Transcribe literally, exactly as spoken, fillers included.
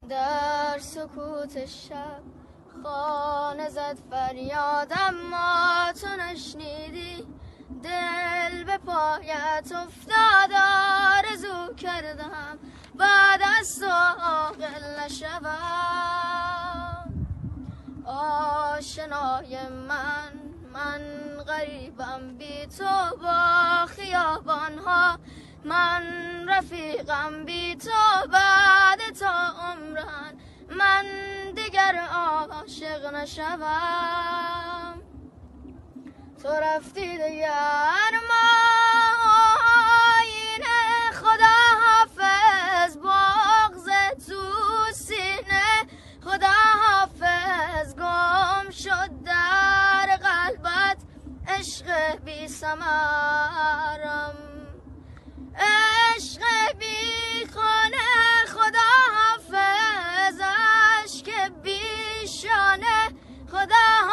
در سکوت شب خانه زد فریاد اما تو نشنیدی، دل به پایت افتاد آرزو کردم بعد از تو عاقل نشوم. آشنای من من غریبم بی تو با خیابانها، من رفیقم بی تو بعد تا عمرن من دیگر عاشق نشوم. تو رفتی دیگر ماینه خدا حافظ، بغض تو سینه خدا حافظ، گم شد در قلبت عشق بی ثمرم، عشق بی خانه خدا حافظ، عشق بی شانه خدا